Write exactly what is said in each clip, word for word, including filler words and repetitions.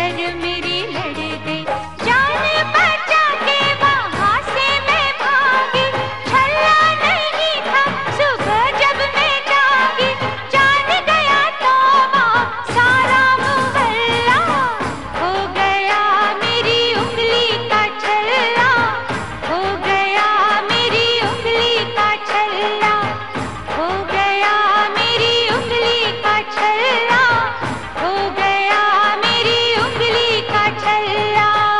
नजर मेरी लड़ गई, जान बचा के वहां से मैं भागी, छल्ला नहीं था सुबह जब मैं जागी, जान गया तो वहाँ सारा मोहल्ला, हो गया मेरी उंगली का छल्ला, हो गया मेरी उंगली का छल्ला, हो गया मेरी उंगली का छल्ला, हो गया मेरी उंगली का छल्ला।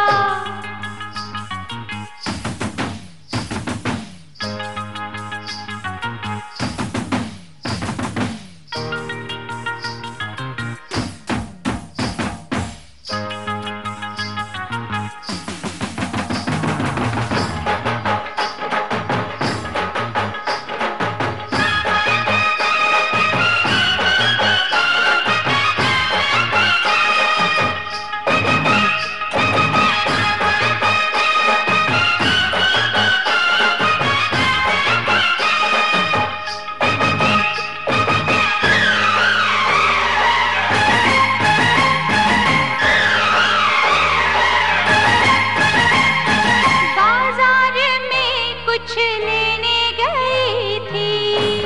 कुछ लेने गई थी,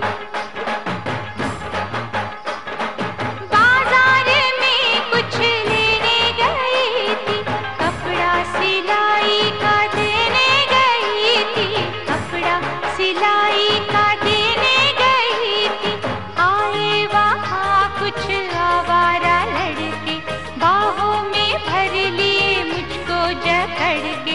बाजार में कुछ लेने गई थी, कपड़ा सिलाई का देने गई थी, कपड़ा सिलाई का देने गई थी। आए वहाँ कुछ आवारा लड़के, बाहों में भर लिए मुझको जकड़ के।